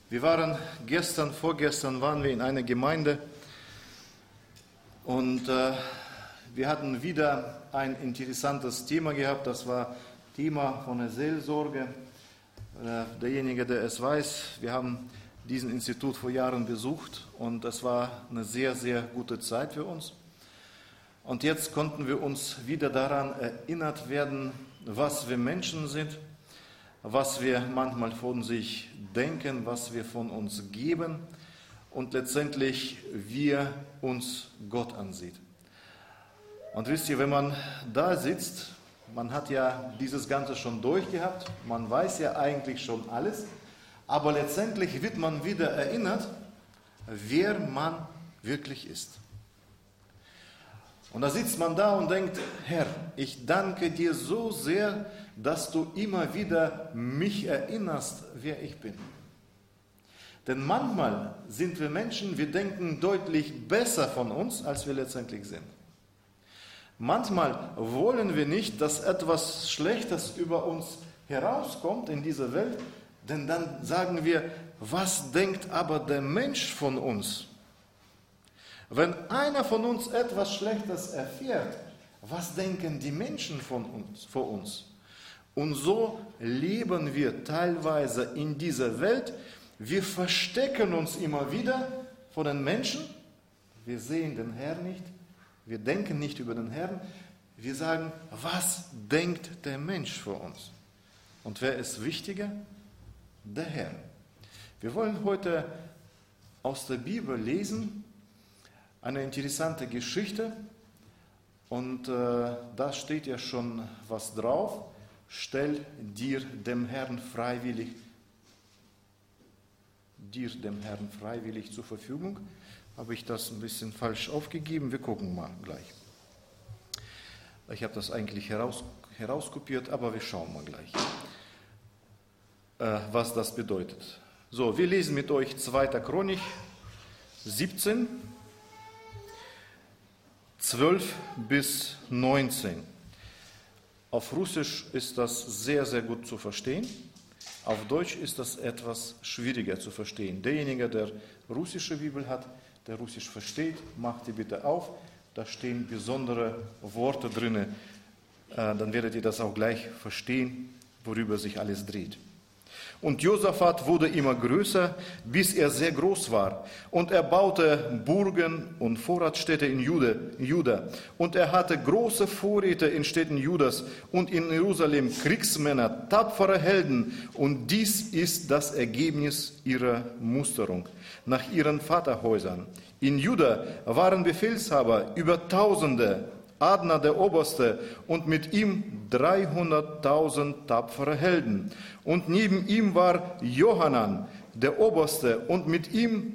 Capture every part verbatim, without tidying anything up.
Wir waren gestern, vorgestern waren wir in einer Gemeinde und äh, wir hatten wieder ein interessantes Thema gehabt. Das war Thema von der Seelsorge. Äh, derjenige, der es weiß, wir haben diesen Institut vor Jahren besucht und es war eine sehr, sehr gute Zeit für uns. Und jetzt konnten wir uns wieder daran erinnert werden, was wir Menschen sind, was wir manchmal von sich denken, was wir von uns geben und letztendlich wie uns Gott ansieht. Und wisst ihr, wenn man da sitzt, man hat ja dieses Ganze schon durchgehabt, man weiß ja eigentlich schon alles, aber letztendlich wird man wieder erinnert, wer man wirklich ist. Und da sitzt man da und denkt, Herr, ich danke dir so sehr, dass du immer wieder mich erinnerst, wer ich bin. Denn manchmal sind wir Menschen, wir denken deutlich besser von uns, als wir letztendlich sind. Manchmal wollen wir nicht, dass etwas Schlechtes über uns herauskommt in dieser Welt, denn dann sagen wir, was denkt aber der Mensch von uns? Wenn einer von uns etwas Schlechtes erfährt, was denken die Menschen von uns, vor uns? Und so leben wir teilweise in dieser Welt. Wir verstecken uns immer wieder vor den Menschen. Wir sehen den Herrn nicht. Wir denken nicht über den Herrn. Wir sagen, was denkt der Mensch vor uns? Und wer ist wichtiger? Der Herr. Wir wollen heute aus der Bibel lesen, eine interessante Geschichte und äh, da steht ja schon was drauf. Stell dir dem Herrn freiwillig, dir dem Herrn freiwillig zur Verfügung. Habe ich das ein bisschen falsch aufgegeben? Wir gucken mal gleich. Ich habe das eigentlich heraus, herauskopiert, aber wir schauen mal gleich, äh, was das bedeutet. So, wir lesen mit euch zweiter Chronik siebzehn. zwölf bis neunzehn. Auf Russisch ist das sehr, sehr gut zu verstehen. Auf Deutsch ist das etwas schwieriger zu verstehen. Derjenige, der russische Bibel hat, der Russisch versteht, macht die bitte auf. Da stehen besondere Worte drin. Dann werdet ihr das auch gleich verstehen, worüber sich alles dreht. Und Josaphat wurde immer größer, bis er sehr groß war. Und er baute Burgen und Vorratsstädte in Juda. Und er hatte große Vorräte in Städten Judas und in Jerusalem Kriegsmänner, tapfere Helden. Und dies ist das Ergebnis ihrer Musterung nach ihren Vaterhäusern. In Juda waren Befehlshaber über Tausende, Adna der Oberste und mit ihm dreihunderttausend tapfere Helden. Und neben ihm war Johanan der Oberste und mit ihm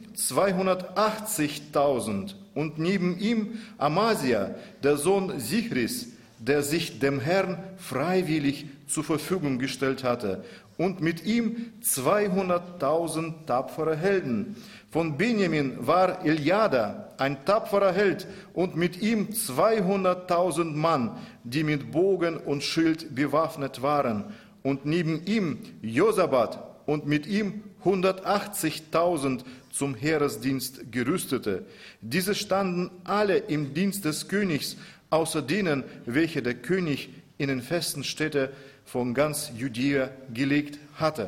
zweihundertachtzigtausend. Und neben ihm Amasia, der Sohn Sichris, der sich dem Herrn freiwillig zur Verfügung gestellt hatte. Und mit ihm zweihunderttausend tapfere Helden. Von Benjamin war Eliada, ein tapferer Held, und mit ihm zweihunderttausend Mann, die mit Bogen und Schild bewaffnet waren. Und neben ihm Josabad und mit ihm hundertachtzigtausend zum Heeresdienst gerüstete. Diese standen alle im Dienst des Königs, außer denen, welche der König in den festen Städte von ganz Judäa gelegt hatte.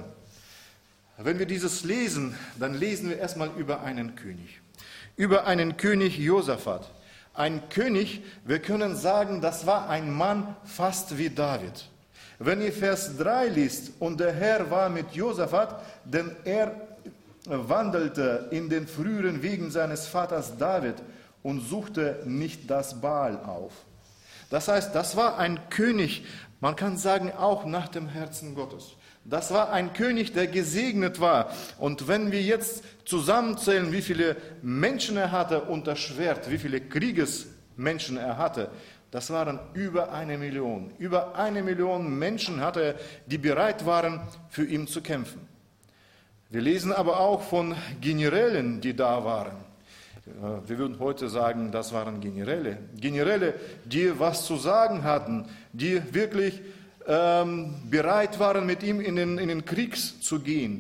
Wenn wir dieses lesen, dann lesen wir erstmal über einen König. Über einen König Josaphat. Ein König, wir können sagen, das war ein Mann fast wie David. Wenn ihr Vers drei liest, und der Herr war mit Josaphat, denn er wandelte in den früheren Wegen seines Vaters David und suchte nicht das Baal auf. Das heißt, das war ein König, man kann sagen, auch nach dem Herzen Gottes. Das war ein König, der gesegnet war. Und wenn wir jetzt zusammenzählen, wie viele Menschen er hatte unter Schwert, wie viele Kriegesmenschen er hatte, das waren über eine Million. Über eine Million Menschen hatte er, die bereit waren, für ihn zu kämpfen. Wir lesen aber auch von Generälen, die da waren. Wir würden heute sagen, das waren Generäle. Generäle, die was zu sagen hatten, die wirklich ähm, bereit waren, mit ihm in den, in den Krieg zu gehen,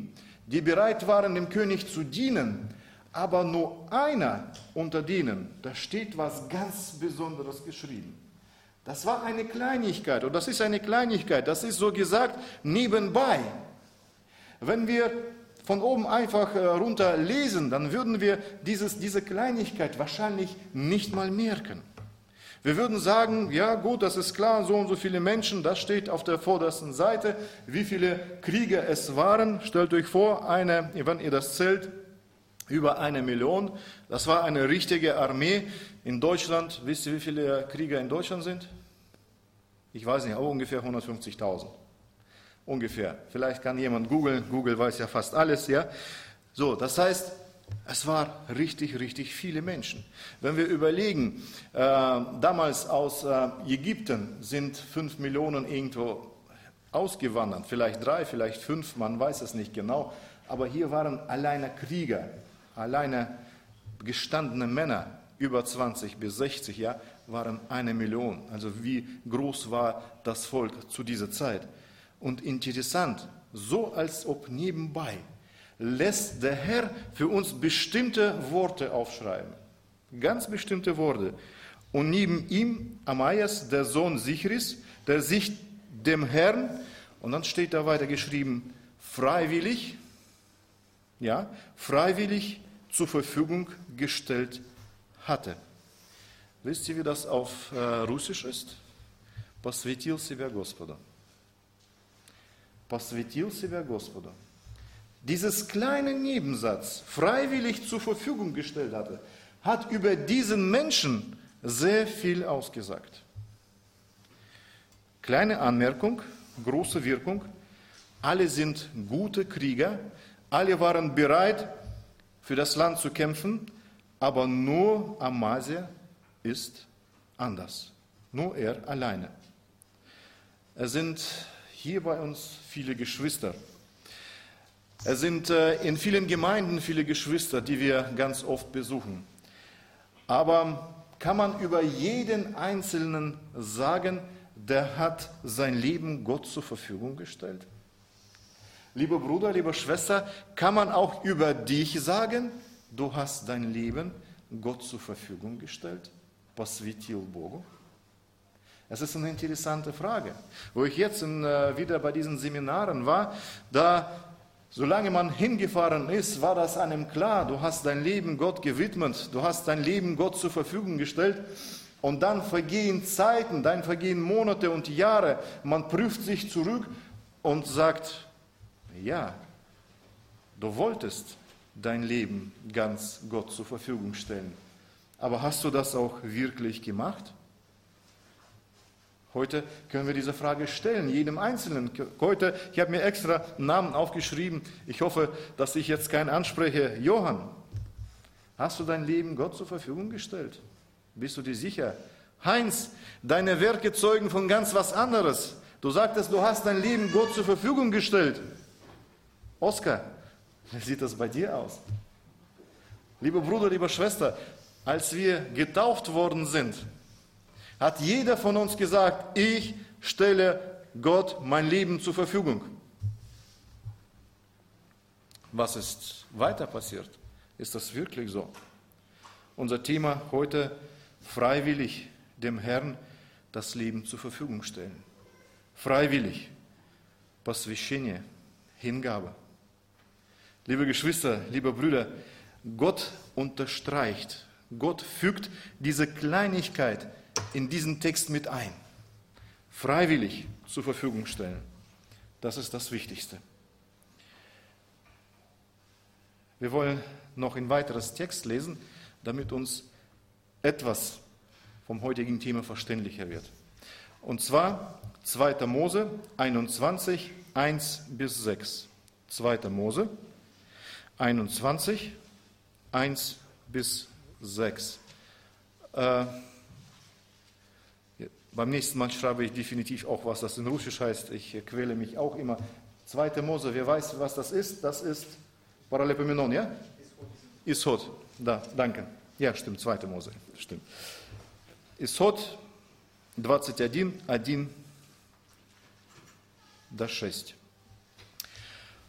die bereit waren, dem König zu dienen, aber nur einer unter denen, da steht was ganz Besonderes geschrieben. Das war eine Kleinigkeit, und das ist eine Kleinigkeit, das ist so gesagt nebenbei. Wenn wir von oben einfach runter lesen, dann würden wir dieses, diese Kleinigkeit wahrscheinlich nicht mal merken. Wir würden sagen, ja gut, das ist klar, so und so viele Menschen, das steht auf der vordersten Seite, wie viele Krieger es waren. Stellt euch vor, eine, wenn ihr das zählt, über eine Million. Das war eine richtige Armee in Deutschland. Wisst ihr, wie viele Krieger in Deutschland sind? Ich weiß nicht, aber ungefähr hundertfünfzigtausend. Ungefähr. Vielleicht kann jemand googeln. Google weiß ja fast alles, ja. So, das heißt, es waren richtig, richtig viele Menschen. Wenn wir überlegen, äh, damals aus äh, Ägypten sind fünf Millionen irgendwo ausgewandert. Vielleicht drei, vielleicht fünf, man weiß es nicht genau. Aber hier waren alleine Krieger, alleine gestandene Männer, über zwanzig bis sechzig, ja, waren eine Million. Also wie groß war das Volk zu dieser Zeit? Und interessant, so als ob nebenbei, lässt der Herr für uns bestimmte Worte aufschreiben. Ganz bestimmte Worte. Und neben ihm Amaias, der Sohn Sichris, der sich dem Herrn, und dann steht da weiter geschrieben, freiwillig, ja, freiwillig zur Verfügung gestellt hatte. Wisst ihr, wie das auf äh, Russisch ist? Посвятил себя Господу. Посвятил себя Господу. Dieses kleine Nebensatz, freiwillig zur Verfügung gestellt hatte, hat über diesen Menschen sehr viel ausgesagt. Kleine Anmerkung, große Wirkung. Alle sind gute Krieger, alle waren bereit, für das Land zu kämpfen, aber nur Amasia ist anders. Nur er alleine. Es sind hier bei uns viele Geschwister. Es sind in vielen Gemeinden viele Geschwister, die wir ganz oft besuchen. Aber kann man über jeden Einzelnen sagen, der hat sein Leben Gott zur Verfügung gestellt? Lieber Bruder, liebe Schwester, kann man auch über dich sagen, du hast dein Leben Gott zur Verfügung gestellt? Посвятил Богу? Es ist eine interessante Frage. Wo ich jetzt in, äh, wieder bei diesen Seminaren war, da, solange man hingefahren ist, war das einem klar, du hast dein Leben Gott gewidmet, du hast dein Leben Gott zur Verfügung gestellt. Und dann vergehen Zeiten, dann vergehen Monate und Jahre. Man prüft sich zurück und sagt, ja, du wolltest dein Leben ganz Gott zur Verfügung stellen. Aber hast du das auch wirklich gemacht? Heute können wir diese Frage stellen, jedem Einzelnen. Heute, ich habe mir extra einen Namen aufgeschrieben. Ich hoffe, dass ich jetzt keinen anspreche. Johann, hast du dein Leben Gott zur Verfügung gestellt? Bist du dir sicher? Heinz, deine Werke zeugen von ganz was anderes. Du sagtest, du hast dein Leben Gott zur Verfügung gestellt. Oskar, wie sieht das bei dir aus? Lieber Bruder, liebe Schwester, als wir getauft worden sind, hat jeder von uns gesagt, ich stelle Gott mein Leben zur Verfügung. Was ist weiter passiert? Ist das wirklich so? Unser Thema heute, freiwillig dem Herrn das Leben zur Verfügung stellen. Freiwillig. Посвящение, Hingabe. Liebe Geschwister, liebe Brüder, Gott unterstreicht, Gott fügt diese Kleinigkeit in diesen Text mit ein. Freiwillig zur Verfügung stellen. Das ist das Wichtigste. Wir wollen noch ein weiteres Text lesen, damit uns etwas vom heutigen Thema verständlicher wird. Und zwar zweiter Mose einundzwanzig, eins bis sechs. zweiter Mose einundzwanzig, eins bis sechs. Äh, beim nächsten Mal schreibe ich definitiv auch, was das in Russisch heißt. Ich quäle mich auch immer. zweiter Mose, wer weiß, was das ist? Das ist Paralepomenon, ja? Исход. Da, danke. Ja, stimmt, zweiter Mose, stimmt. Исход двадцать один, один до шесть.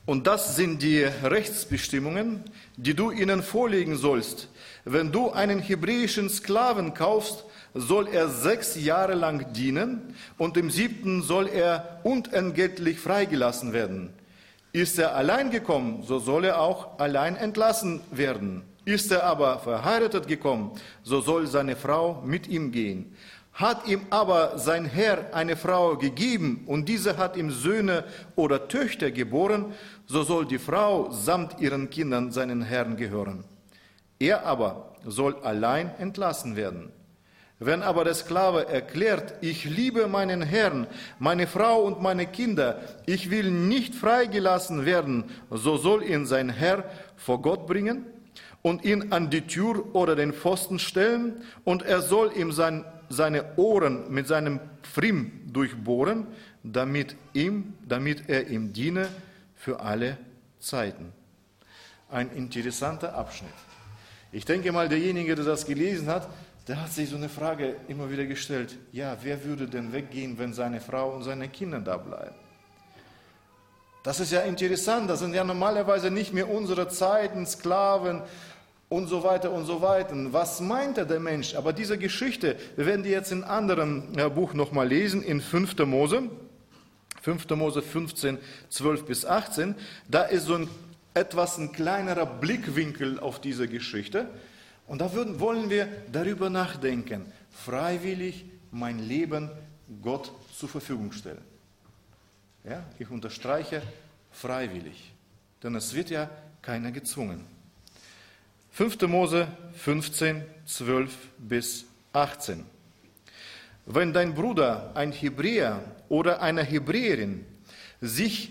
Und das sind die Rechtsbestimmungen, die du ihnen vorlegen sollst. Wenn du einen hebräischen Sklaven kaufst, soll er sechs Jahre lang dienen und im siebten soll er unentgeltlich freigelassen werden. Ist er allein gekommen, so soll er auch allein entlassen werden. Ist er aber verheiratet gekommen, so soll seine Frau mit ihm gehen. Hat ihm aber sein Herr eine Frau gegeben und diese hat ihm Söhne oder Töchter geboren, so soll die Frau samt ihren Kindern seinen Herrn gehören. Er aber soll allein entlassen werden. Wenn aber der Sklave erklärt, ich liebe meinen Herrn, meine Frau und meine Kinder, ich will nicht freigelassen werden, so soll ihn sein Herr vor Gott bringen und ihn an die Tür oder den Pfosten stellen, und er soll ihm sein, seine Ohren mit seinem Pfriem durchbohren, damit, ihm, damit er ihm diene für alle Zeiten. Ein interessanter Abschnitt. Ich denke mal, derjenige, der das gelesen hat, der hat sich so eine Frage immer wieder gestellt. Ja, wer würde denn weggehen, wenn seine Frau und seine Kinder da bleiben? Das ist ja interessant. Das sind ja normalerweise nicht mehr unsere Zeiten, Sklaven und so weiter und so weiter. Was meinte der Mensch? Aber diese Geschichte, wir werden die jetzt in einem anderen Buch nochmal lesen, in fünfter Mose. fünfter Mose fünfzehn, zwölf bis achtzehn. Da ist so ein etwas ein kleinerer Blickwinkel auf diese Geschichte. Und da würden, wollen wir darüber nachdenken, freiwillig mein Leben Gott zur Verfügung stellen. Ja, ich unterstreiche freiwillig, denn es wird ja keiner gezwungen. fünfter Mose fünfzehn, zwölf bis achtzehn. Wenn dein Bruder, ein Hebräer oder eine Hebräerin, sich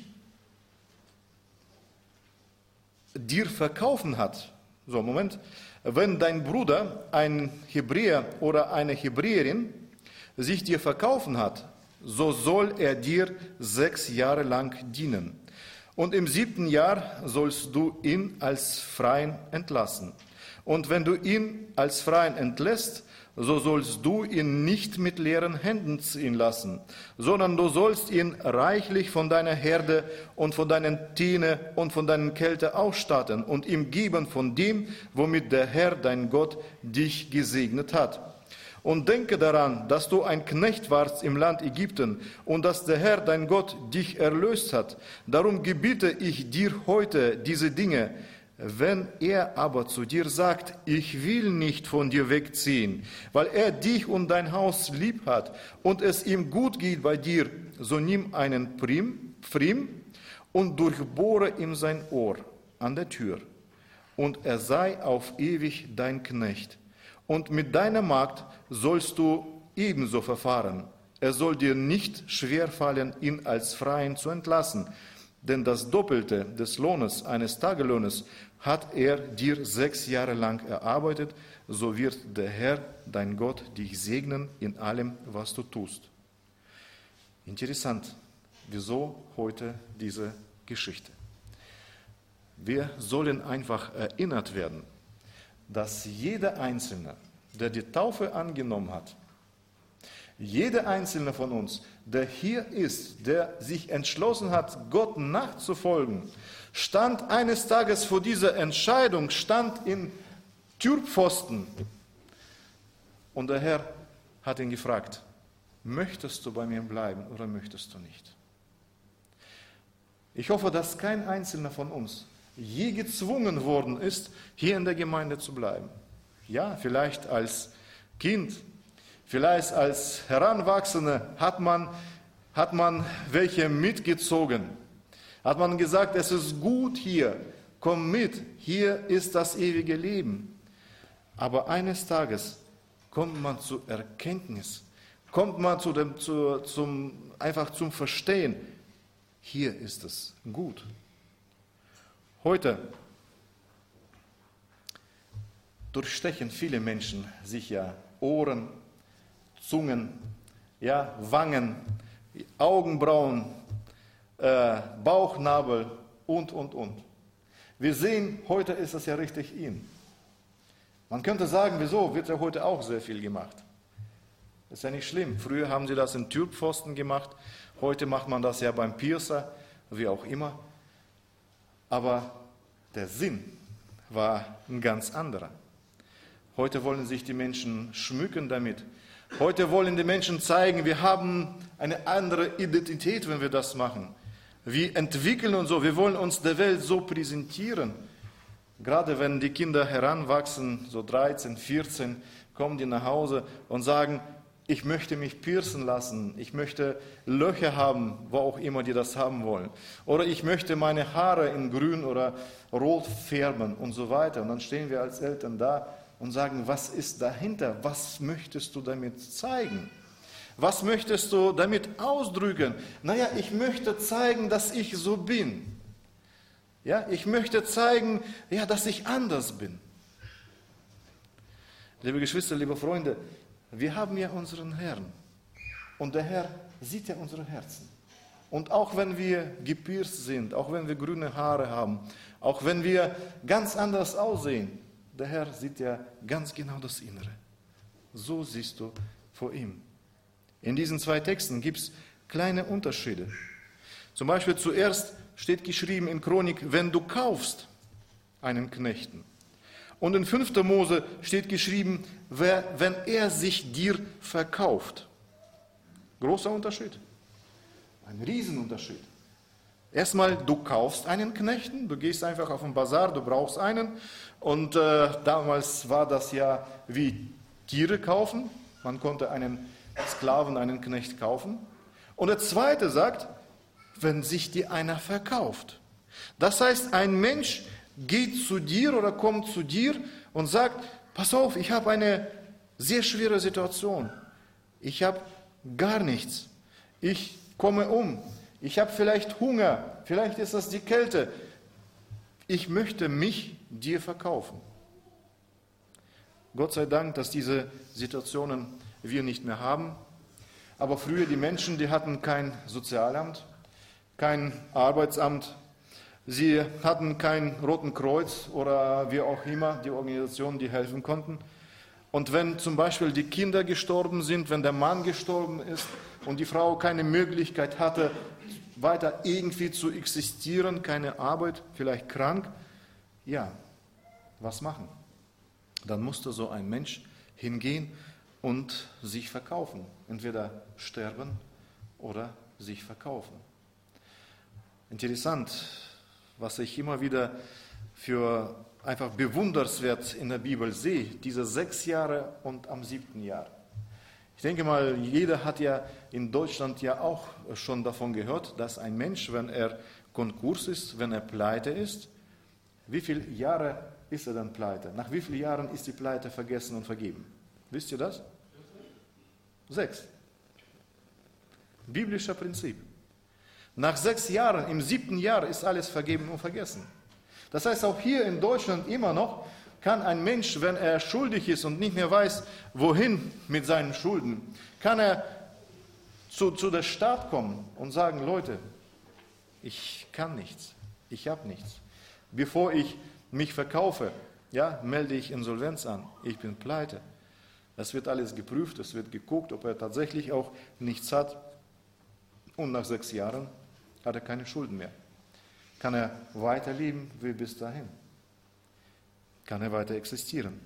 dir verkaufen hat, so Moment, wenn dein Bruder, ein Hebräer oder eine Hebräerin, sich dir verkaufen hat, so soll er dir sechs Jahre lang dienen. Und im siebten Jahr sollst du ihn als Freien entlassen. Und wenn du ihn als Freien entlässt, so sollst du ihn nicht mit leeren Händen ziehen lassen, sondern du sollst ihn reichlich von deiner Herde und von deinen Tiere und von deinen Kälte ausstatten und ihm geben von dem, womit der Herr, dein Gott, dich gesegnet hat. Und denke daran, dass du ein Knecht warst im Land Ägypten und dass der Herr, dein Gott, dich erlöst hat. Darum gebiete ich dir heute diese Dinge. Wenn er aber zu dir sagt, ich will nicht von dir wegziehen, weil er dich und dein Haus lieb hat und es ihm gut geht bei dir, so nimm einen Pfriem und durchbohre ihm sein Ohr an der Tür. Und er sei auf ewig dein Knecht. Und mit deiner Magd sollst du ebenso verfahren. Es soll dir nicht schwerfallen, ihn als Freien zu entlassen, denn das Doppelte des Lohnes eines Tagelöhnes hat er dir sechs Jahre lang erarbeitet, so wird der Herr, dein Gott, dich segnen in allem, was du tust. Interessant, wieso heute diese Geschichte? Wir sollen einfach erinnert werden, dass jeder Einzelne, der die Taufe angenommen hat, jeder Einzelne von uns, der hier ist, der sich entschlossen hat, Gott nachzufolgen, stand eines Tages vor dieser Entscheidung, stand in Türpfosten. Und der Herr hat ihn gefragt, möchtest du bei mir bleiben oder möchtest du nicht? Ich hoffe, dass kein Einzelner von uns je gezwungen worden ist, hier in der Gemeinde zu bleiben. Ja, vielleicht als Kind, vielleicht als Heranwachsende hat man, hat man welche mitgezogen. Hat man gesagt, es ist gut hier, komm mit, hier ist das ewige Leben. Aber eines Tages kommt man zur Erkenntnis, kommt man zu dem, zu, zum, einfach zum Verstehen, hier ist es gut. Heute durchstechen viele Menschen sich ja Ohren, Zungen, ja, Wangen, Augenbrauen, äh, Bauchnabel und, und, und. Wir sehen, heute ist das ja richtig in. Man könnte sagen, wieso, wird ja heute auch sehr viel gemacht. Das ist ja nicht schlimm. Früher haben sie das in Türpfosten gemacht, heute macht man das ja beim Piercer, wie auch immer. Aber der Sinn war ein ganz anderer. Heute wollen sich die Menschen schmücken damit. Heute wollen die Menschen zeigen, wir haben eine andere Identität, wenn wir das machen. Wir entwickeln uns so, wir wollen uns der Welt so präsentieren. Gerade wenn die Kinder heranwachsen, so dreizehn, vierzehn, kommen die nach Hause und sagen, ich möchte mich piercen lassen, ich möchte Löcher haben, wo auch immer die das haben wollen. Oder ich möchte meine Haare in grün oder rot färben und so weiter. Und dann stehen wir als Eltern da und sagen, was ist dahinter? Was möchtest du damit zeigen? Was möchtest du damit ausdrücken? Naja, ich möchte zeigen, dass ich so bin. Ja, ich möchte zeigen, ja, dass ich anders bin. Liebe Geschwister, liebe Freunde, wir haben ja unseren Herrn. Und der Herr sieht ja unsere Herzen. Und auch wenn wir gepierst sind, auch wenn wir grüne Haare haben, auch wenn wir ganz anders aussehen, der Herr sieht ja ganz genau das Innere. So siehst du vor ihm. In diesen zwei Texten gibt es kleine Unterschiede. Zum Beispiel zuerst steht geschrieben in Chronik, wenn du kaufst einen Knechten. Und in fünfter Mose steht geschrieben, wenn er sich dir verkauft. Großer Unterschied. Ein Riesenunterschied. Erstmal, du kaufst einen Knechten, du gehst einfach auf den Bazar, du brauchst einen. Und äh, damals war das ja wie Tiere kaufen. Man konnte einen Sklaven, einen Knecht kaufen. Und der zweite sagt, wenn sich dir einer verkauft. Das heißt, ein Mensch geht zu dir oder kommt zu dir und sagt, pass auf, ich habe eine sehr schwere Situation. Ich habe gar nichts. Ich komme um. Ich habe vielleicht Hunger. Vielleicht ist das die Kälte. Ich möchte mich dir verkaufen. Gott sei Dank, dass diese Situationen wir nicht mehr haben. Aber früher die Menschen, die hatten kein Sozialamt, kein Arbeitsamt, sie hatten kein Roten Kreuz oder wie auch immer, die Organisationen, die helfen konnten. Und wenn zum Beispiel die Kinder gestorben sind, wenn der Mann gestorben ist und die Frau keine Möglichkeit hatte, weiter irgendwie zu existieren, keine Arbeit, vielleicht krank, ja, was machen? Dann musste so ein Mensch hingehen und sich verkaufen. Entweder sterben oder sich verkaufen. Interessant, was ich immer wieder für einfach bewundernswert in der Bibel sehe, diese sechs Jahre und am siebten Jahr. Ich denke mal, jeder hat ja in Deutschland ja auch schon davon gehört, dass ein Mensch, wenn er Konkurs ist, wenn er pleite ist, wie viele Jahre ist er dann pleite? Nach wie vielen Jahren ist die Pleite vergessen und vergeben? Wisst ihr das? Sechs. Biblischer Prinzip. Nach sechs Jahren, im siebten Jahr ist alles vergeben und vergessen. Das heißt, auch hier in Deutschland immer noch kann ein Mensch, wenn er schuldig ist und nicht mehr weiß, wohin mit seinen Schulden, kann er zu, zu der Staat kommen und sagen, Leute, ich kann nichts, ich habe nichts. Bevor ich mich verkaufe, ja, melde ich Insolvenz an, ich bin pleite. Das wird alles geprüft, es wird geguckt, ob er tatsächlich auch nichts hat. Und nach sechs Jahren hat er keine Schulden mehr. Kann er weiterleben wie bis dahin. Kann er weiter existieren.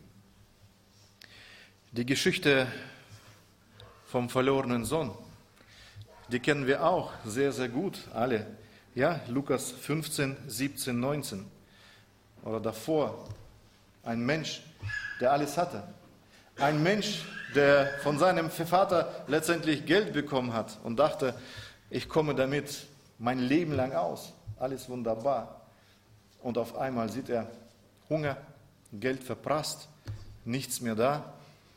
Die Geschichte vom verlorenen Sohn, die kennen wir auch sehr, sehr gut, alle. Ja, Lukas fünfzehn, siebzehn, neunzehn. Oder davor, ein Mensch, der alles hatte. Ein Mensch, der von seinem Vater letztendlich Geld bekommen hat und dachte, ich komme damit mein Leben lang aus. Alles wunderbar. Und auf einmal sieht er Hunger, Geld verprasst, nichts mehr da.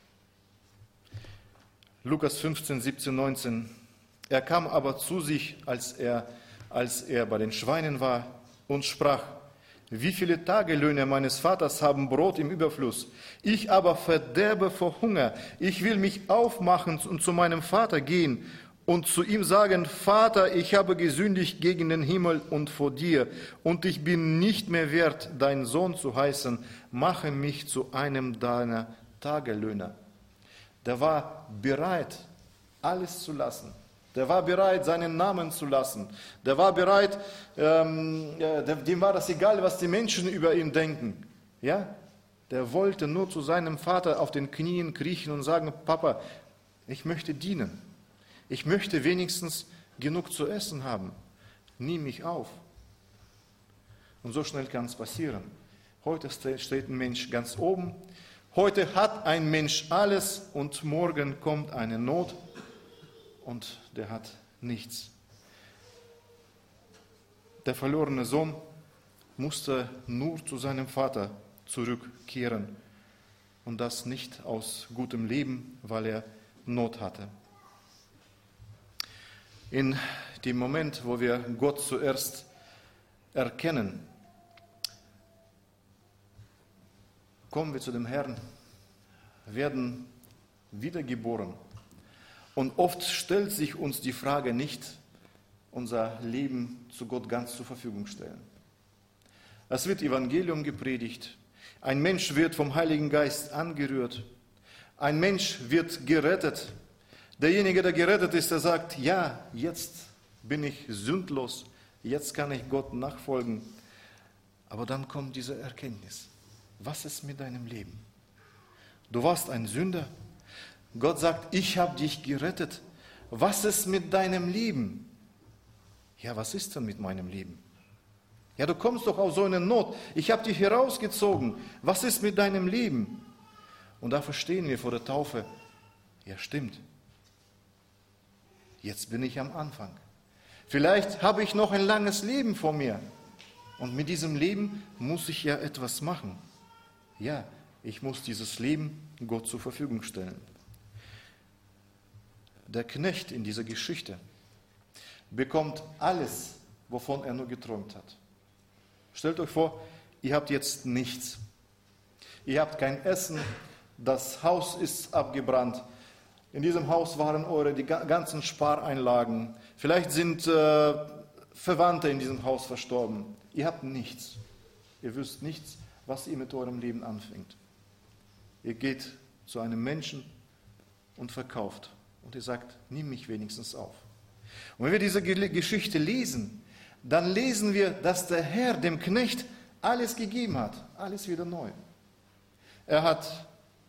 Lukas fünfzehn, siebzehn, neunzehn. Er kam aber zu sich, als er, als er bei den Schweinen war und sprach, wie viele Tagelöhne meines Vaters haben Brot im Überfluss? Ich aber verderbe vor Hunger. Ich will mich aufmachen und zu meinem Vater gehen und zu ihm sagen, Vater, ich habe gesündigt gegen den Himmel und vor dir, und ich bin nicht mehr wert, dein Sohn zu heißen. Mache mich zu einem deiner Tagelöhner. Der war bereit, alles zu lassen. Der war bereit, seinen Namen zu lassen. Der war bereit, ähm, dem war das egal, was die Menschen über ihn denken. Ja? Der wollte nur zu seinem Vater auf den Knien kriechen und sagen, Papa, ich möchte dienen. Ich möchte wenigstens genug zu essen haben. Nimm mich auf. Und so schnell kann es passieren. Heute steht ein Mensch ganz oben. Heute hat ein Mensch alles und morgen kommt eine Not und der hat nichts. Der verlorene Sohn musste nur zu seinem Vater zurückkehren und das nicht aus gutem Leben, weil er Not hatte. In dem Moment, wo wir Gott zuerst erkennen, kommen wir zu dem Herrn, werden wiedergeboren. Und oft stellt sich uns die Frage nicht, unser Leben zu Gott ganz zur Verfügung stellen. Es wird Evangelium gepredigt, ein Mensch wird vom Heiligen Geist angerührt, ein Mensch wird gerettet. Derjenige, der gerettet ist, der sagt, ja, jetzt bin ich sündlos, jetzt kann ich Gott nachfolgen. Aber dann kommt diese Erkenntnis. Was ist mit deinem Leben? Du warst ein Sünder. Gott sagt, ich habe dich gerettet. Was ist mit deinem Leben? Ja, was ist denn mit meinem Leben? Ja, du kommst doch aus so einer Not. Ich habe dich herausgezogen. Was ist mit deinem Leben? Und da verstehen wir vor der Taufe, ja stimmt. Jetzt bin ich am Anfang. Vielleicht habe ich noch ein langes Leben vor mir. Und mit diesem Leben muss ich ja etwas machen. Ja, ich muss dieses Leben Gott zur Verfügung stellen. Der Knecht in dieser Geschichte bekommt alles, wovon er nur geträumt hat. Stellt euch vor, ihr habt jetzt nichts. Ihr habt kein Essen, das Haus ist abgebrannt. In diesem Haus waren eure die ganzen Spareinlagen. Vielleicht sind äh, Verwandte in diesem Haus verstorben. Ihr habt nichts. Ihr wisst nichts, was ihr mit eurem Leben anfängt. Ihr geht zu einem Menschen und verkauft. Und ihr sagt, nimm mich wenigstens auf. Und wenn wir diese Geschichte lesen, dann lesen wir, dass der Herr dem Knecht alles gegeben hat. Alles wieder neu. Er hat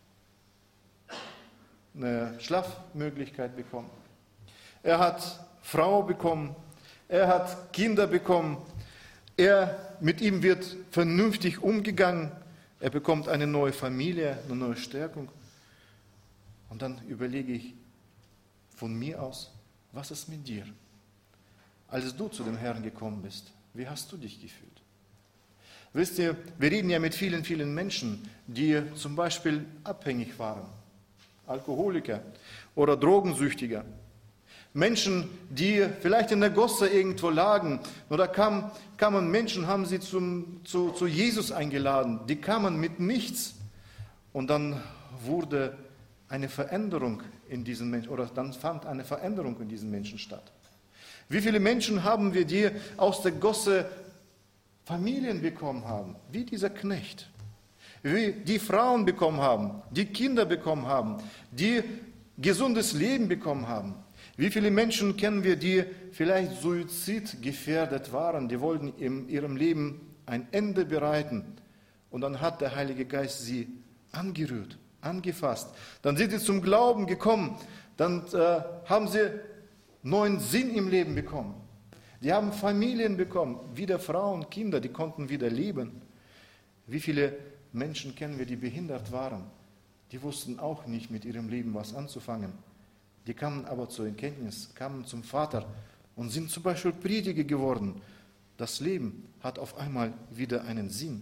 eine Schlafmöglichkeit bekommen. Er hat Frau bekommen. Er hat Kinder bekommen. Er, mit ihm wird vernünftig umgegangen. Er bekommt eine neue Familie, eine neue Stärkung. Und dann überlege ich von mir aus, was ist mit dir? Als du zu dem Herrn gekommen bist, wie hast du dich gefühlt? Wisst ihr, wir reden ja mit vielen, vielen Menschen, die zum Beispiel abhängig waren. Alkoholiker oder Drogensüchtiger. Menschen, die vielleicht in der Gosse irgendwo lagen. Oder kamen, kamen Menschen, haben sie zum, zu, zu Jesus eingeladen. Die kamen mit nichts. Und dann wurde eine Veränderung in diesen Menschen, oder dann fand eine Veränderung in diesen Menschen statt. Wie viele Menschen haben wir, die aus der Gosse Familien bekommen haben, wie dieser Knecht, wie die Frauen bekommen haben, die Kinder bekommen haben, die gesundes Leben bekommen haben. Wie viele Menschen kennen wir, die vielleicht suizidgefährdet waren, die wollten in ihrem Leben ein Ende bereiten und dann hat der Heilige Geist sie angerührt, angefasst. Dann sind sie zum Glauben gekommen, dann äh, haben sie neuen Sinn im Leben bekommen. Die haben Familien bekommen, wieder Frauen, Kinder, die konnten wieder leben. Wie viele Menschen kennen wir, die behindert waren? Die wussten auch nicht mit ihrem Leben was anzufangen. Die kamen aber zur Erkenntnis, kamen zum Vater und sind zum Beispiel Prediger geworden. Das Leben hat auf einmal wieder einen Sinn.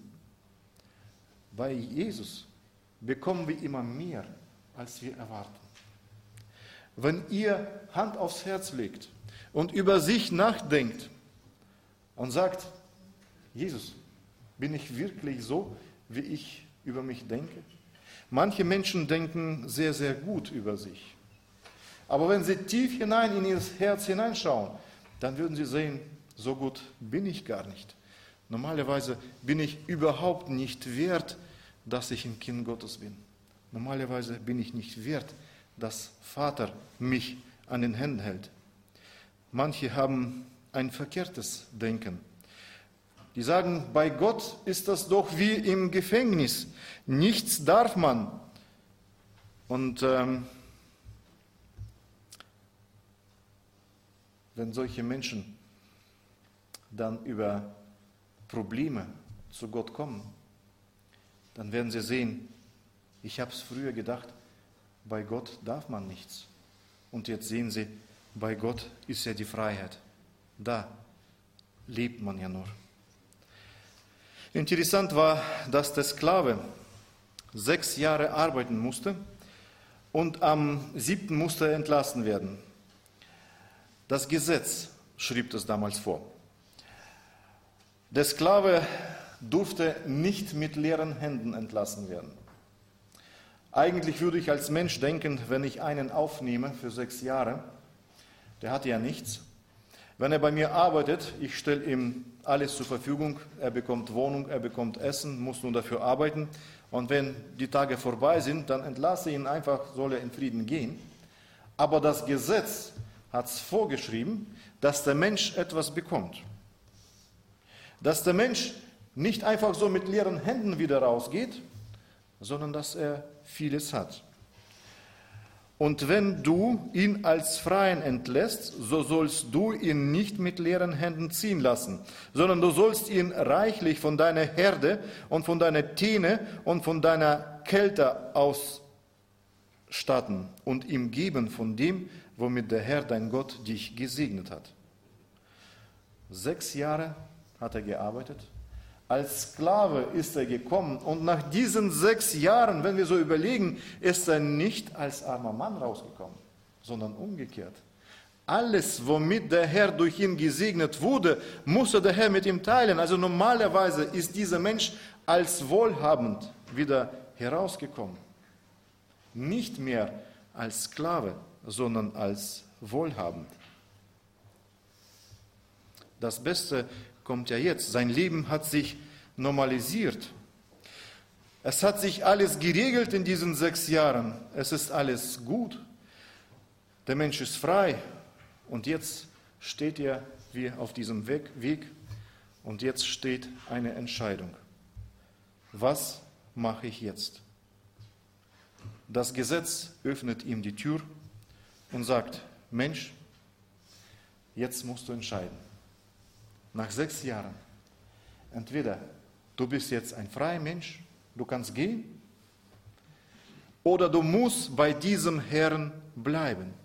Bei Jesus bekommen wir immer mehr, als wir erwarten. Wenn ihr Hand aufs Herz legt und über sich nachdenkt und sagt, Jesus, bin ich wirklich so, wie ich über mich denke? Manche Menschen denken sehr, sehr gut über sich. Aber wenn sie tief hinein in ihr Herz hineinschauen, dann würden sie sehen, so gut bin ich gar nicht. Normalerweise bin ich überhaupt nicht wert, dass ich ein Kind Gottes bin. Normalerweise bin ich nicht wert, dass Vater mich an den Händen hält. manche haben ein verkehrtes Denken. Die sagen, bei Gott ist das doch wie im Gefängnis. Nichts darf man. Und ähm, wenn solche Menschen dann über Probleme zu Gott kommen, dann werden sie sehen, ich habe es früher gedacht, bei Gott darf man nichts. Und jetzt sehen sie, bei Gott ist ja die Freiheit. Da lebt man ja nur. Interessant war, dass der Sklave sechs Jahre arbeiten musste und am siebten musste er entlassen werden. Das Gesetz schrieb das damals vor. Der Sklave durfte nicht mit leeren Händen entlassen werden. Eigentlich würde ich als Mensch denken, wenn ich einen aufnehme für sechs Jahre, der hat ja nichts. Wenn er bei mir arbeitet, ich stelle ihm alles zur Verfügung, er bekommt Wohnung, er bekommt Essen, muss nur dafür arbeiten. Und wenn die Tage vorbei sind, dann entlasse ihn einfach, soll er in Frieden gehen. Aber das Gesetz hat es vorgeschrieben, dass der Mensch etwas bekommt. Dass der Mensch nicht einfach so mit leeren Händen wieder rausgeht, sondern dass er vieles hat. Und wenn du ihn als Freien entlässt, so sollst du ihn nicht mit leeren Händen ziehen lassen, sondern du sollst ihn reichlich von deiner Herde und von deiner Tene und von deiner Kälte ausstatten und ihm geben von dem, womit der Herr, dein Gott, dich gesegnet hat. Sechs Jahre hat er gearbeitet. Als Sklave ist er gekommen und nach diesen sechs Jahren, wenn wir so überlegen, ist er nicht als armer Mann rausgekommen, sondern umgekehrt. Alles, womit der Herr durch ihn gesegnet wurde, musste der Herr mit ihm teilen. Also normalerweise ist dieser Mensch als wohlhabend wieder herausgekommen. Nicht mehr als Sklave, sondern als wohlhabend. Das Beste kommt ja jetzt. Sein Leben hat sich normalisiert. Es hat sich alles geregelt in diesen sechs Jahren. Es ist alles gut. Der Mensch ist frei. Und jetzt steht er wie auf diesem Weg, Weg. Und jetzt steht eine Entscheidung. Was mache ich jetzt? Das Gesetz öffnet ihm die Tür und sagt, Mensch, jetzt musst du entscheiden. Nach sechs Jahren, entweder du bist jetzt ein freier Mensch, du kannst gehen, oder du musst bei diesem Herrn bleiben.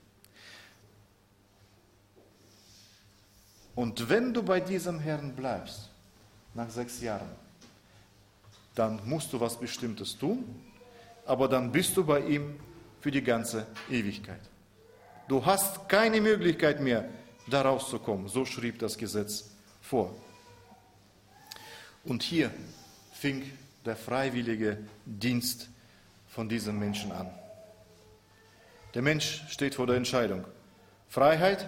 Und wenn du bei diesem Herrn bleibst, nach sechs Jahren, dann musst du was Bestimmtes tun, aber dann bist du bei ihm für die ganze Ewigkeit. Du hast keine Möglichkeit mehr, da rauszukommen. So schrieb das Gesetz vor. Und hier fing der freiwillige Dienst von diesem Menschen an. Der Mensch steht vor der Entscheidung. Freiheit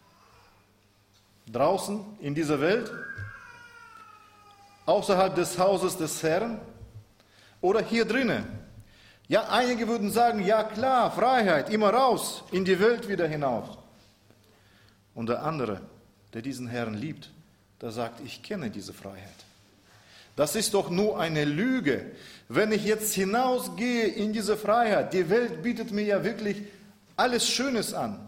draußen in dieser Welt, außerhalb des Hauses des Herrn oder hier drinnen. Ja, einige würden sagen, ja klar, Freiheit, immer raus, in die Welt wieder hinaus. Und der andere, der diesen Herrn liebt, der sagt, ich kenne diese Freiheit. Das ist doch nur eine Lüge. Wenn ich jetzt hinausgehe in diese Freiheit, die Welt bietet mir ja wirklich alles Schönes an.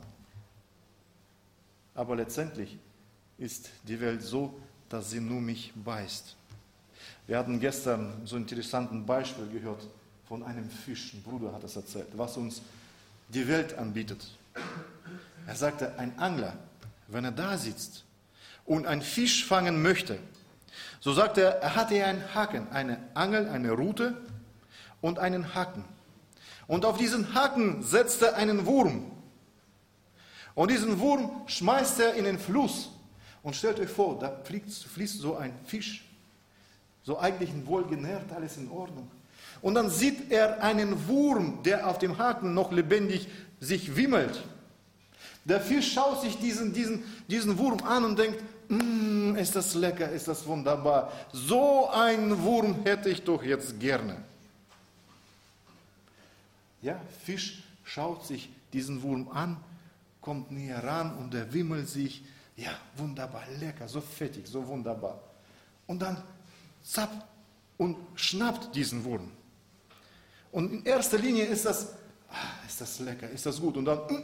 Aber letztendlich ist die Welt so, dass sie nur mich beißt. Wir hatten gestern so ein interessantes Beispiel gehört von einem Fisch. Ein Bruder hat es erzählt, was uns die Welt anbietet. Er sagte, ein Angler, wenn er da sitzt und einen Fisch fangen möchte, so sagt er, er hatte einen Haken, eine Angel, eine Rute und einen Haken. Und auf diesen Haken setzt er einen Wurm. Und diesen Wurm schmeißt er in den Fluss. Und stellt euch vor, da fließt, fließt so ein Fisch, so eigentlich wohlgenährt, alles in Ordnung. Und dann sieht er einen Wurm, der auf dem Haken noch lebendig sich wimmelt. Der Fisch schaut sich diesen, diesen, diesen Wurm an und denkt, mm, ist das lecker, ist das wunderbar. So einen Wurm hätte ich doch jetzt gerne. Ja, Fisch schaut sich diesen Wurm an kommt näher ran und er wimmelt sich. Ja, wunderbar, lecker, so fettig, so wunderbar. Und dann zapp und schnappt diesen Wurm. Und in erster Linie ist das, ah, ist das lecker, ist das gut. Und dann, mm,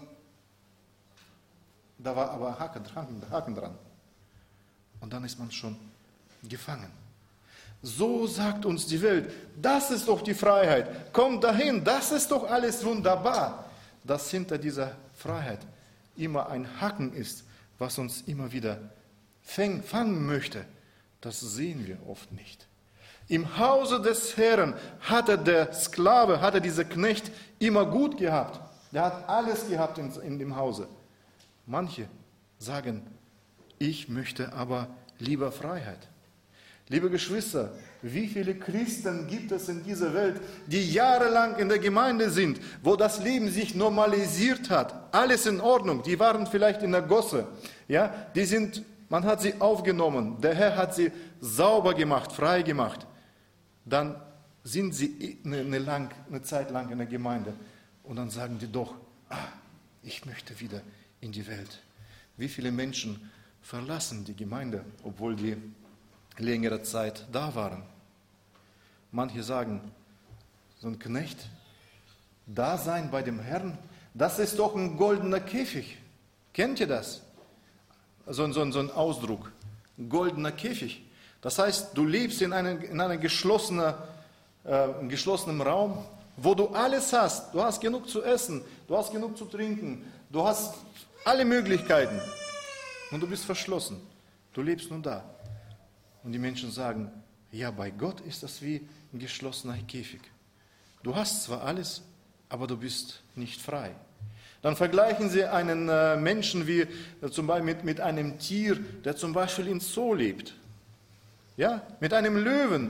da war aber Haken, Haken, Haken dran. Und dann ist man schon gefangen. So sagt uns die Welt, das ist doch die Freiheit. Kommt dahin, das ist doch alles wunderbar. Dass hinter dieser Freiheit immer ein Haken ist, was uns immer wieder fäng, fangen möchte, das sehen wir oft nicht. Im Hause des Herrn hatte der Sklave, hatte dieser Knecht immer gut gehabt. Der hat alles gehabt in, in dem Hause. Manche sagen, ich möchte aber lieber Freiheit. Liebe Geschwister, wie viele Christen gibt es in dieser Welt, die jahrelang in der Gemeinde sind, wo das Leben sich normalisiert hat, alles in Ordnung, die waren vielleicht in der Gosse, ja, die sind, man hat sie aufgenommen, der Herr hat sie sauber gemacht, frei gemacht, dann sind sie eine, eine, lang, eine Zeit lang in der Gemeinde und dann sagen die doch, ah, ich möchte wieder in die Welt. Wie viele Menschen verlassen die Gemeinde, obwohl die längere Zeit da waren. Manche sagen, so ein Knecht, da sein bei dem Herrn, das ist doch ein goldener Käfig. Kennt ihr das? So, so, so ein Ausdruck, ein goldener Käfig. Das heißt, du lebst in einem, in einem geschlossenen, äh, geschlossenen Raum, wo du alles hast. Du hast genug zu essen, du hast genug zu trinken, du hast alle Möglichkeiten. Und du bist verschlossen. Du lebst nur da. Und die Menschen sagen, ja, bei Gott ist das wie ein geschlossener Käfig. Du hast zwar alles, aber du bist nicht frei. Dann vergleichen sie einen äh, Menschen wie äh, zum Beispiel mit, mit einem Tier, der zum Beispiel im Zoo lebt. Ja, mit einem Löwen,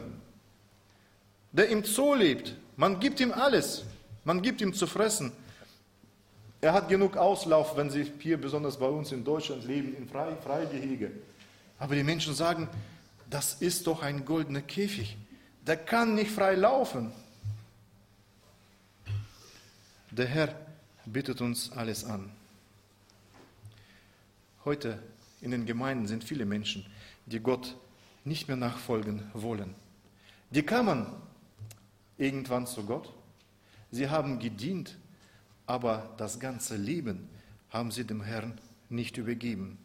der im Zoo lebt. Man gibt ihm alles. Man gibt ihm zu fressen. Er hat genug Auslauf, wenn sie hier besonders bei uns in Deutschland leben, in Frei, Freigehege. Aber die Menschen sagen, das ist doch ein goldener Käfig. Der kann nicht frei laufen. Der Herr bittet uns alles an. Heute in den Gemeinden sind viele Menschen, die Gott nicht mehr nachfolgen wollen. Die kamen irgendwann zu Gott. Sie haben gedient, aber das ganze Leben haben sie dem Herrn nicht übergeben.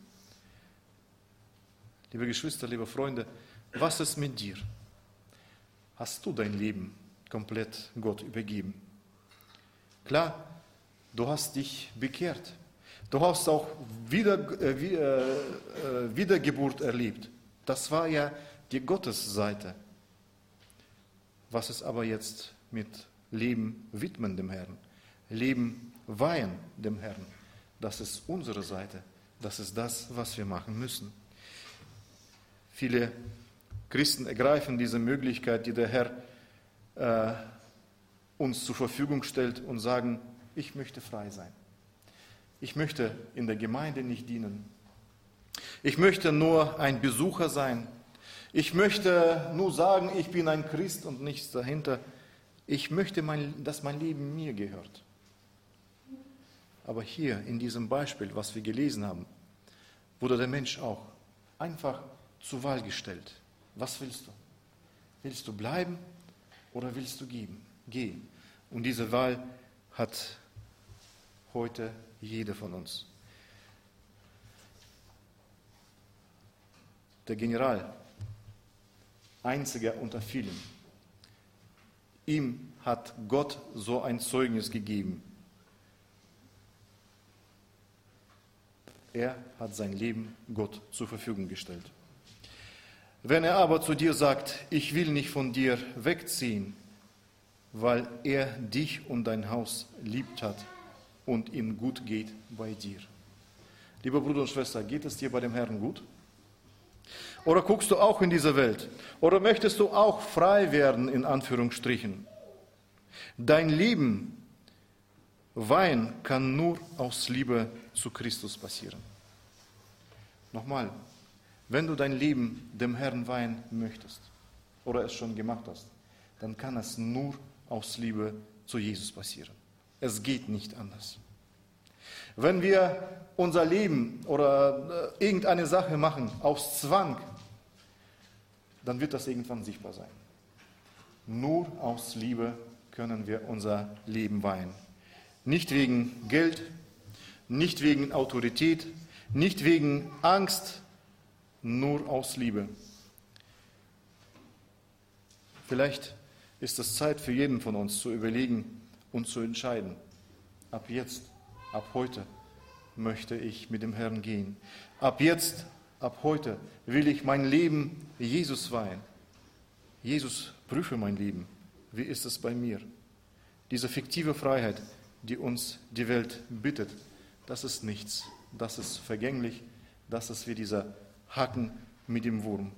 Liebe Geschwister, liebe Freunde, was ist mit dir? Hast du dein Leben komplett Gott übergeben? Klar, du hast dich bekehrt. Du hast auch wieder, äh, äh, Wiedergeburt erlebt. Das war ja die Gottesseite. Was ist aber jetzt mit Leben widmen dem Herrn? Leben weihen dem Herrn? Das ist unsere Seite. Das ist das, was wir machen müssen. Viele Christen ergreifen diese Möglichkeit, die der Herr äh, uns zur Verfügung stellt und sagen, ich möchte frei sein. Ich möchte in der Gemeinde nicht dienen. Ich möchte nur ein Besucher sein. Ich möchte nur sagen, ich bin ein Christ und nichts dahinter. Ich möchte, mein, dass mein Leben mir gehört. Aber hier in diesem Beispiel, was wir gelesen haben, wurde der Mensch auch einfach zur Wahl gestellt. Was willst du? Willst du bleiben oder willst du gehen? Gehen. Und diese Wahl hat heute jeder von uns. Der General, einziger unter vielen, ihm hat Gott so ein Zeugnis gegeben. Er hat sein Leben Gott zur Verfügung gestellt. Wenn er aber zu dir sagt, ich will nicht von dir wegziehen, weil er dich und dein Haus liebt hat und ihm gut geht bei dir. Lieber Bruder und Schwester, geht es dir bei dem Herrn gut? Oder guckst du auch in diese Welt? Oder möchtest du auch frei werden, in Anführungsstrichen? Dein Leben, Wein, kann nur aus Liebe zu Christus passieren. Nochmal, wenn du dein Leben dem Herrn weihen möchtest oder es schon gemacht hast, dann kann es nur aus Liebe zu Jesus passieren. Es geht nicht anders. Wenn wir unser Leben oder irgendeine Sache machen aus Zwang, dann wird das irgendwann sichtbar sein. Nur aus Liebe können wir unser Leben weihen. Nicht wegen Geld, nicht wegen Autorität, nicht wegen Angst, nur aus Liebe. Vielleicht ist es Zeit für jeden von uns zu überlegen und zu entscheiden. Ab jetzt, ab heute möchte ich mit dem Herrn gehen. Ab jetzt, ab heute will ich mein Leben Jesus weihen. Jesus, prüfe mein Leben. Wie ist es bei mir? Diese fiktive Freiheit, die uns die Welt bittet, das ist nichts. Das ist vergänglich. Das ist wie dieser Haken mit dem Wurm.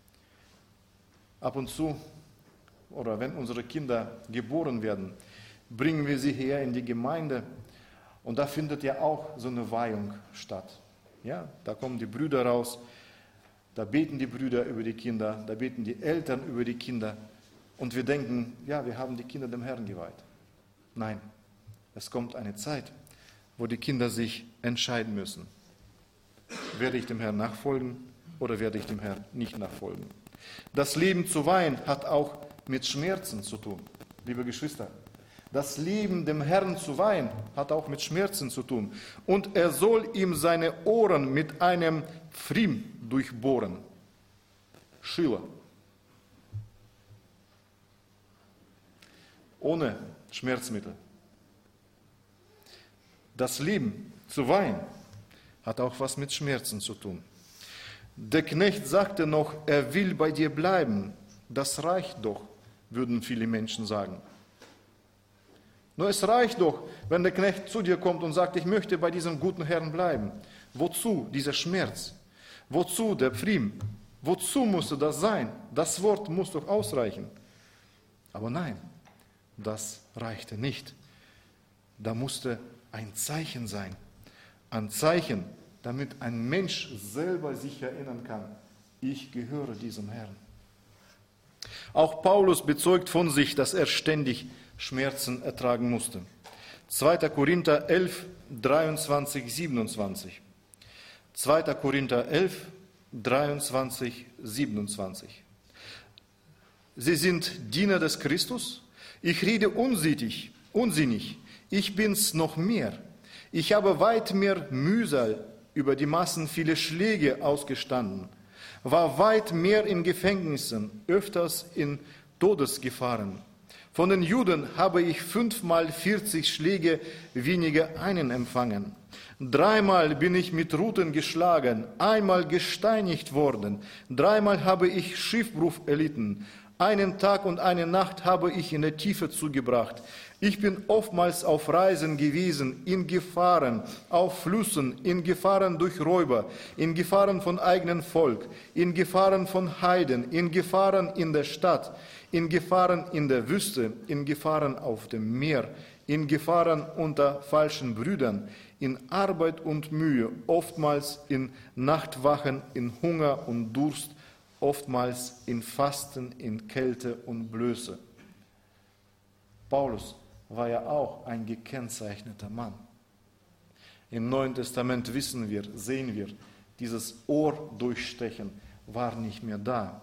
Ab und zu, oder wenn unsere Kinder geboren werden, bringen wir sie her in die Gemeinde. Und da findet ja auch so eine Weihung statt. Ja, da kommen die Brüder raus, da beten die Brüder über die Kinder, da beten die Eltern über die Kinder. Und wir denken, ja, wir haben die Kinder dem Herrn geweiht. Nein, es kommt eine Zeit, wo die Kinder sich entscheiden müssen. Werde ich dem Herrn nachfolgen oder werde ich dem Herrn nicht nachfolgen? Das Leben zu weihen hat auch mit Schmerzen zu tun, liebe Geschwister. Das Leben dem Herrn zu weihen hat auch mit Schmerzen zu tun. Und er soll ihm seine Ohren mit einem Pfriem durchbohren. Schiller. Ohne Schmerzmittel. Das Leben zu weihen hat auch was mit Schmerzen zu tun. Der Knecht sagte noch, er will bei dir bleiben. Das reicht doch, würden viele Menschen sagen. Nur es reicht doch, wenn der Knecht zu dir kommt und sagt, ich möchte bei diesem guten Herrn bleiben. Wozu dieser Schmerz? Wozu der Pfriem? Wozu musste das sein? Das Wort muss doch ausreichen. Aber nein, das reichte nicht. Da musste ein Zeichen sein. Ein Zeichen, damit ein Mensch selber sich erinnern kann, ich gehöre diesem Herrn. Auch Paulus bezeugt von sich, dass er ständig Schmerzen ertragen musste. zweiter Korinther elf, dreiundzwanzig, siebenundzwanzig. zweiter Korinther elf, dreiundzwanzig, siebenundzwanzig. Sie sind Diener des Christus? Ich rede unsinnig, unsinnig. Ich bin's noch mehr. Ich habe weit mehr Mühsal über die Massen viele Schläge ausgestanden, war weit mehr in Gefängnissen, öfters in Todesgefahren. Von den Juden habe ich fünfmal vierzig Schläge weniger einen empfangen. Dreimal bin ich mit Ruten geschlagen, einmal gesteinigt worden, dreimal habe ich Schiffbruch erlitten, einen Tag und eine Nacht habe ich in der Tiefe zugebracht. Ich bin oftmals auf Reisen gewesen, in Gefahren, auf Flüssen, in Gefahren durch Räuber, in Gefahren von eigenem Volk, in Gefahren von Heiden, in Gefahren in der Stadt, in Gefahren in der Wüste, in Gefahren auf dem Meer, in Gefahren unter falschen Brüdern, in Arbeit und Mühe, oftmals in Nachtwachen, in Hunger und Durst, oftmals in Fasten, in Kälte und Blöße. Paulus war ja auch ein gekennzeichneter Mann. Im Neuen Testament wissen wir, sehen wir, dieses Ohr durchstechen war nicht mehr da.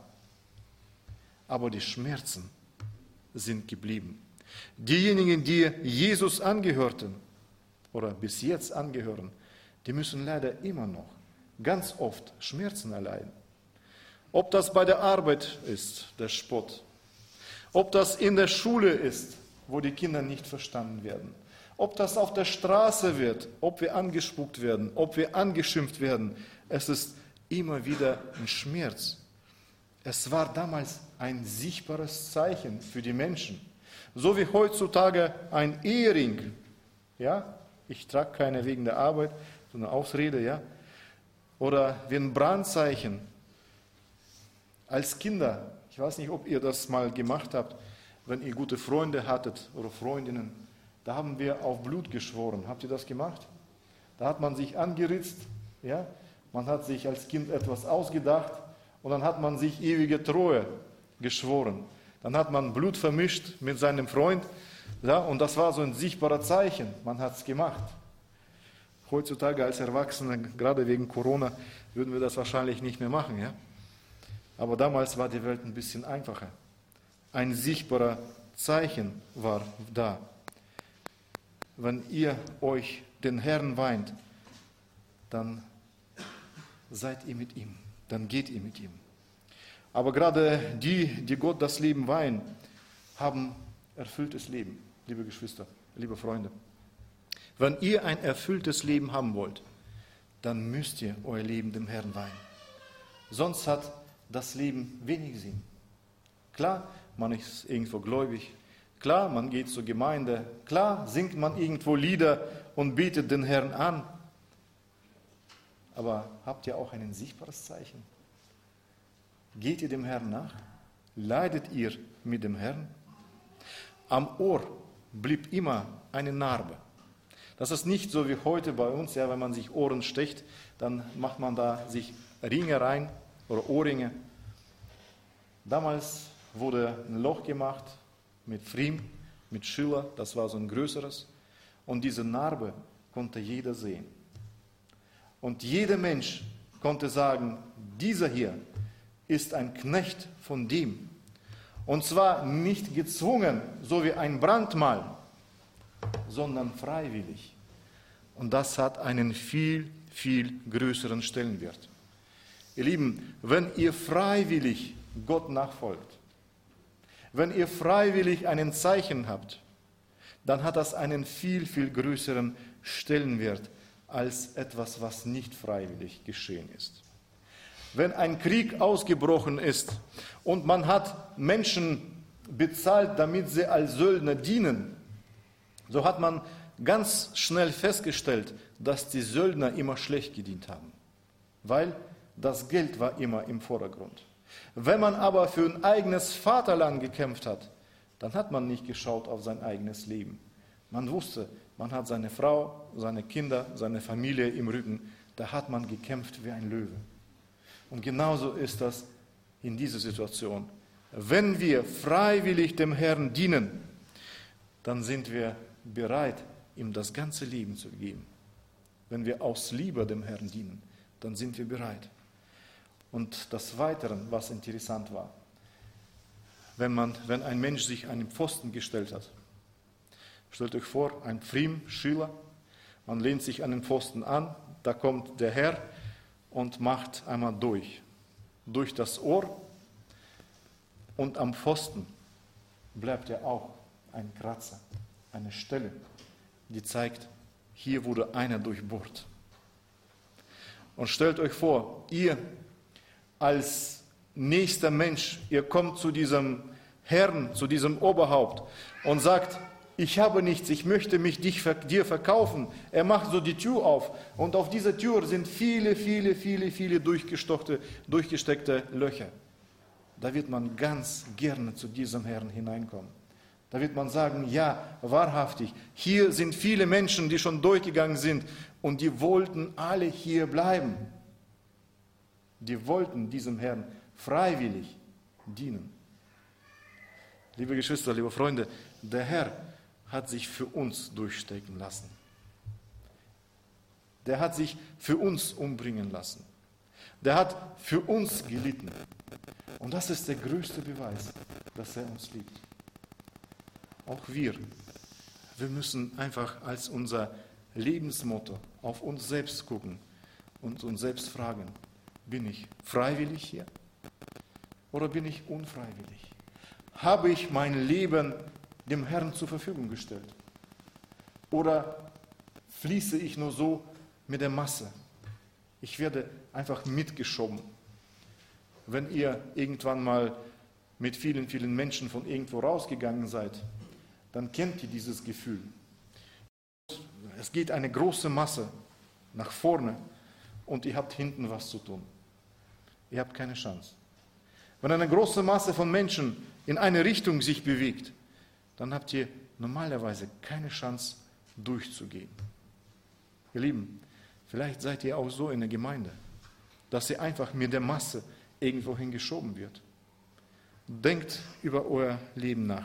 Aber die Schmerzen sind geblieben. Diejenigen, die Jesus angehörten oder bis jetzt angehören, die müssen leider immer noch ganz oft Schmerzen erleiden. Ob das bei der Arbeit ist, der Spott, ob das in der Schule ist, wo die Kinder nicht verstanden werden, ob das auf der Straße wird, ob wir angespuckt werden, ob wir angeschimpft werden, es ist immer wieder ein Schmerz. Es war damals ein sichtbares Zeichen für die Menschen. So wie heutzutage ein Ehering, ja, ich trage keine wegen der Arbeit, so eine Ausrede, ja, oder wie ein Brandzeichen. Als Kinder, ich weiß nicht, ob ihr das mal gemacht habt, wenn ihr gute Freunde hattet oder Freundinnen, da haben wir auf Blut geschworen. Habt ihr das gemacht? Da hat man sich angeritzt, ja, man hat sich als Kind etwas ausgedacht und dann hat man sich ewige Treue geschworen. Dann hat man Blut vermischt mit seinem Freund, ja, und das war so ein sichtbarer Zeichen, man hat es gemacht. Heutzutage als Erwachsene, gerade wegen Corona, würden wir das wahrscheinlich nicht mehr machen. Ja? Aber damals war die Welt ein bisschen einfacher. Ein sichtbarer Zeichen war da. Wenn ihr euch den Herrn weint, dann seid ihr mit ihm, dann geht ihr mit ihm. Aber gerade die, die Gott das Leben weihen, haben erfülltes Leben, liebe Geschwister, liebe Freunde. Wenn ihr ein erfülltes Leben haben wollt, dann müsst ihr euer Leben dem Herrn weihen. Sonst hat das Leben wenig Sinn. Klar, man ist irgendwo gläubig, klar, man geht zur Gemeinde, klar, singt man irgendwo Lieder und betet den Herrn an. Aber habt ihr auch ein sichtbares Zeichen? Geht ihr dem Herrn nach? Leidet ihr mit dem Herrn? Am Ohr blieb immer eine Narbe. Das ist nicht so wie heute bei uns, ja, wenn man sich Ohren stecht, dann macht man da sich Ringe rein oder Ohrringe. Damals wurde ein Loch gemacht mit Pfriem, mit Schiller, das war so ein größeres. Und diese Narbe konnte jeder sehen. Und jeder Mensch konnte sagen, dieser hier ist ein Knecht von dem. Und zwar nicht gezwungen, so wie ein Brandmal, sondern freiwillig. Und das hat einen viel, viel größeren Stellenwert. Ihr Lieben, wenn ihr freiwillig Gott nachfolgt, wenn ihr freiwillig ein Zeichen habt, dann hat das einen viel, viel größeren Stellenwert als etwas, was nicht freiwillig geschehen ist. Wenn ein Krieg ausgebrochen ist und man hat Menschen bezahlt, damit sie als Söldner dienen, so hat man ganz schnell festgestellt, dass die Söldner immer schlecht gedient haben, weil das Geld war immer im Vordergrund. Wenn man aber für ein eigenes Vaterland gekämpft hat, dann hat man nicht geschaut auf sein eigenes Leben. Man wusste, man hat seine Frau, seine Kinder, seine Familie im Rücken, da hat man gekämpft wie ein Löwe. Und genauso ist das in dieser Situation. Wenn wir freiwillig dem Herrn dienen, dann sind wir bereit, ihm das ganze Leben zu geben. Wenn wir aus Liebe dem Herrn dienen, dann sind wir bereit. Und das Weitere, was interessant war, wenn, man, wenn ein Mensch sich einen Pfosten gestellt hat, stellt euch vor, ein Pfriem, Schiller, man lehnt sich an den Pfosten an, da kommt der Herr und macht einmal durch, durch das Ohr, und am Pfosten bleibt ja auch ein Kratzer, eine Stelle, die zeigt, hier wurde einer durchbohrt. Und stellt euch vor, ihr als nächster Mensch, ihr kommt zu diesem Herrn, zu diesem Oberhaupt und sagt, ich habe nichts, ich möchte mich dir verkaufen. Er macht so die Tür auf und auf dieser Tür sind viele, viele, viele, viele durchgestockte, durchgesteckte Löcher. Da wird man ganz gerne zu diesem Herrn hineinkommen. Da wird man sagen, ja, wahrhaftig, hier sind viele Menschen, die schon durchgegangen sind und die wollten alle hier bleiben. Die wollten diesem Herrn freiwillig dienen. Liebe Geschwister, liebe Freunde, der Herr hat sich für uns durchstecken lassen. Der hat sich für uns umbringen lassen. Der hat für uns gelitten. Und das ist der größte Beweis, dass er uns liebt. Auch wir, wir müssen einfach als unser Lebensmotto auf uns selbst gucken und uns selbst fragen, bin ich freiwillig hier oder bin ich unfreiwillig? Habe ich mein Leben dem Herrn zur Verfügung gestellt? Oder fließe ich nur so mit der Masse? Ich werde einfach mitgeschoben. Wenn ihr irgendwann mal mit vielen, vielen Menschen von irgendwo rausgegangen seid, dann kennt ihr dieses Gefühl. Es geht eine große Masse nach vorne und ihr habt hinten was zu tun. Ihr habt keine Chance. Wenn eine große Masse von Menschen in eine Richtung sich bewegt, dann habt ihr normalerweise keine Chance durchzugehen. Ihr Lieben, vielleicht seid ihr auch so in der Gemeinde, dass ihr einfach mit der Masse irgendwo hingeschoben wird. Denkt über euer Leben nach.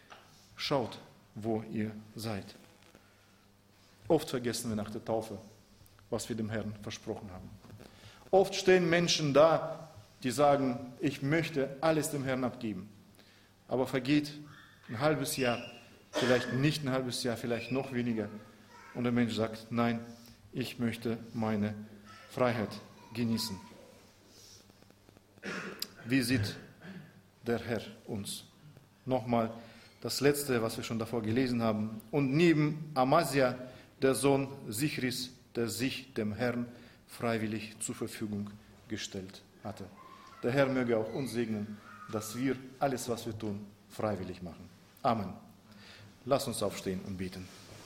Schaut, wo ihr seid. Oft vergessen wir nach der Taufe was wir dem Herrn versprochen haben. Oft stehen Menschen da, die sagen, ich möchte alles dem Herrn abgeben. Aber vergeht ein halbes Jahr, vielleicht nicht ein halbes Jahr, vielleicht noch weniger. Und der Mensch sagt, nein, ich möchte meine Freiheit genießen. Wie sieht der Herr uns? Nochmal das Letzte, was wir schon davor gelesen haben. Und neben Amasia, der Sohn Sichris, der sich dem Herrn freiwillig zur Verfügung gestellt hatte. Der Herr möge auch uns segnen, dass wir alles, was wir tun, freiwillig machen. Amen. Lass uns aufstehen und beten.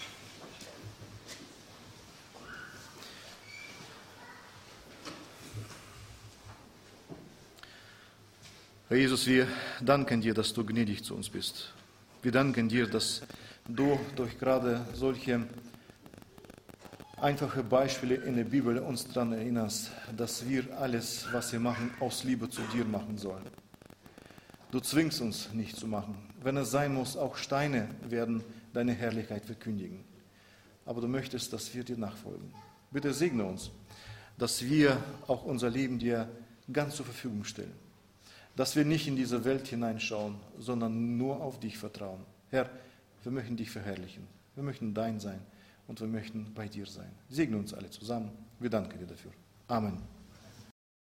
Herr Jesus, wir danken dir, dass du gnädig zu uns bist. Wir danken dir, dass du durch gerade solche einfache Beispiele in der Bibel uns daran erinnerst, dass wir alles, was wir machen, aus Liebe zu dir machen sollen. Du zwingst uns nicht zu machen. Wenn es sein muss, auch Steine werden deine Herrlichkeit verkündigen. Aber du möchtest, dass wir dir nachfolgen. Bitte segne uns, dass wir auch unser Leben dir ganz zur Verfügung stellen. Dass wir nicht in diese Welt hineinschauen, sondern nur auf dich vertrauen. Herr, wir möchten dich verherrlichen. Wir möchten dein sein und wir möchten bei dir sein. Segne uns alle zusammen. Wir danken dir dafür. Amen.